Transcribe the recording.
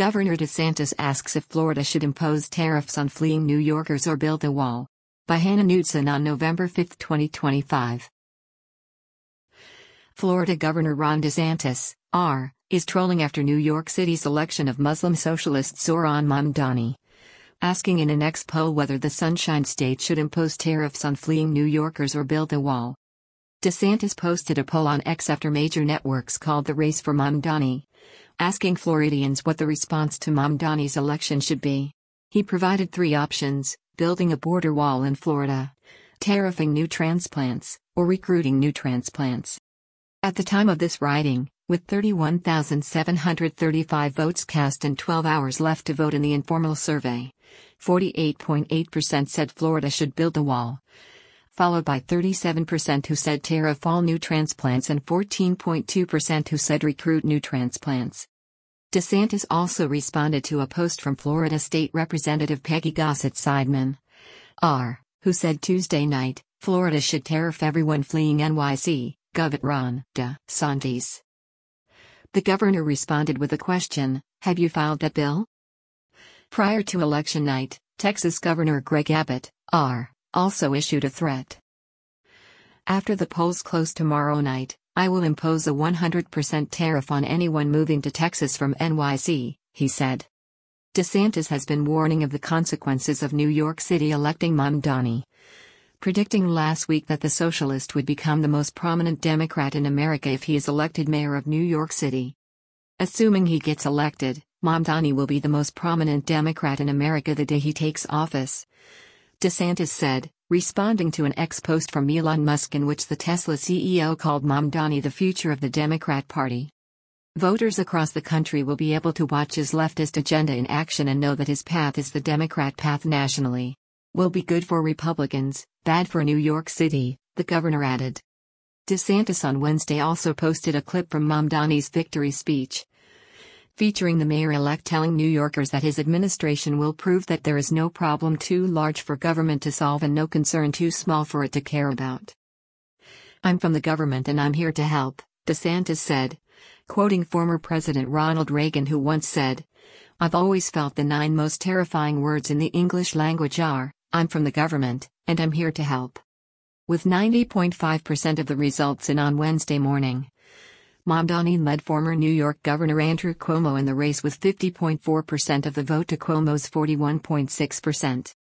Governor DeSantis asks if Florida should impose tariffs on fleeing New Yorkers or build a wall. By Hannah Knudsen on November 5, 2025. Florida Governor Ron DeSantis, R., is trolling after New York City's election of Muslim socialist Zohran Mamdani, asking in an X poll whether the Sunshine State should impose tariffs on fleeing New Yorkers or build a wall. DeSantis posted a poll on X after major networks called the race for Mamdani, asking Floridians what the response to Mamdani's election should be. He provided three options: building a border wall in Florida, tariffing new transplants, or recruiting new transplants. At the time of this writing, with 31,735 votes cast and 12 hours left to vote in the informal survey, 48.8% said Florida should build a wall, followed by 37% who said tariff all new transplants and 14.2% who said recruit new transplants. DeSantis also responded to a post from Florida State Representative Peggy Gossett-Seidman, R., who said Tuesday night, Florida should tariff everyone fleeing NYC, Gov. Ron DeSantis. The governor responded with a question: have you filed that bill? Prior to election night, Texas Governor Greg Abbott, R., also issued a threat. After the polls close tomorrow night, I will impose a 100% tariff on anyone moving to Texas from NYC, he said. DeSantis has been warning of the consequences of New York City electing Mamdani, predicting last week that the socialist would become the most prominent Democrat in America if he is elected mayor of New York City. Assuming he gets elected, Mamdani will be the most prominent Democrat in America the day he takes office, DeSantis said, responding to an X post from Elon Musk in which the Tesla CEO called Mamdani the future of the Democrat Party. Voters across the country will be able to watch his leftist agenda in action and know that his path is the Democrat path nationally. Will be good for Republicans, bad for New York City, the governor added. DeSantis on Wednesday also posted a clip from Mamdani's victory speech, featuring the mayor-elect telling New Yorkers that his administration will prove that there is no problem too large for government to solve and no concern too small for it to care about. I'm from the government and I'm here to help, DeSantis said, quoting former President Ronald Reagan, who once said, I've always felt the 9 most terrifying words in the English language are, I'm from the government, and I'm here to help. With 90.5% of the results in on Wednesday morning, Mamdani led former New York Governor Andrew Cuomo in the race with 50.4% of the vote to Cuomo's 41.6%.